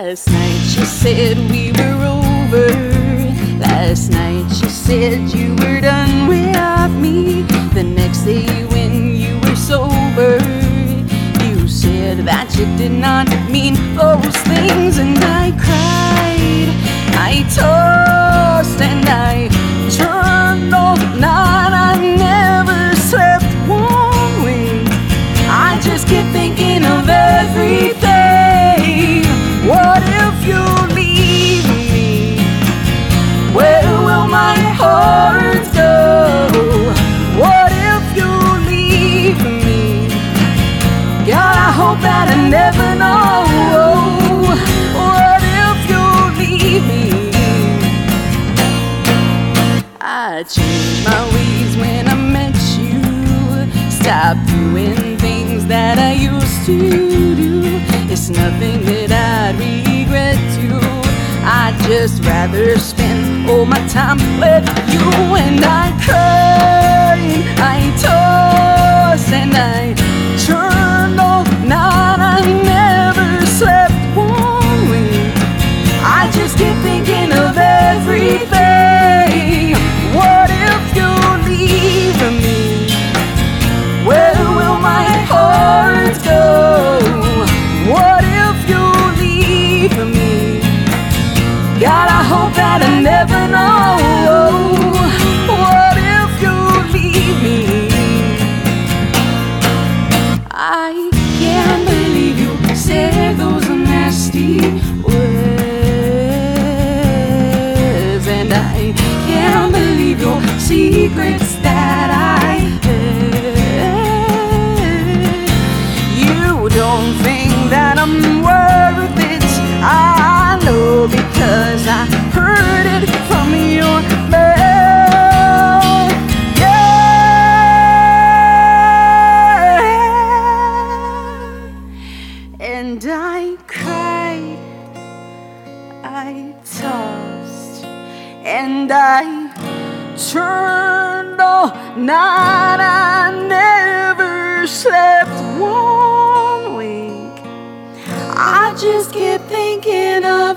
Last night you said we were over. Last night you said you were done with me. The next day when you were sober, you said that you did not mean those things. And I cried, I tossed and I turned all night. I never slept 1 wink. I just kept thinking of everything. What if you leave me? Where will my heart go? What if you leave me? God, I hope that I never know. What if you leave me? I changed my ways when I met you. Stopped doing things that I used to do. It's nothing that I'd regret to. I'd just rather spend all my time with you. And I cried, I tossed and I turned all night. I never slept 1 wink. I just keep thinking of everything. What if you leave me? Where will my heart go? What if you leave me? God, I hope that I never know. What if you leave me? I can't believe you said those nasty words, and I can't believe your secrets that I heard. You don't think that I'm worth it, I know, because I heard it from your mouth. Yeah. And I cried, I tossed, and I turned all night. I never slept 1 wink. I just kept thinking of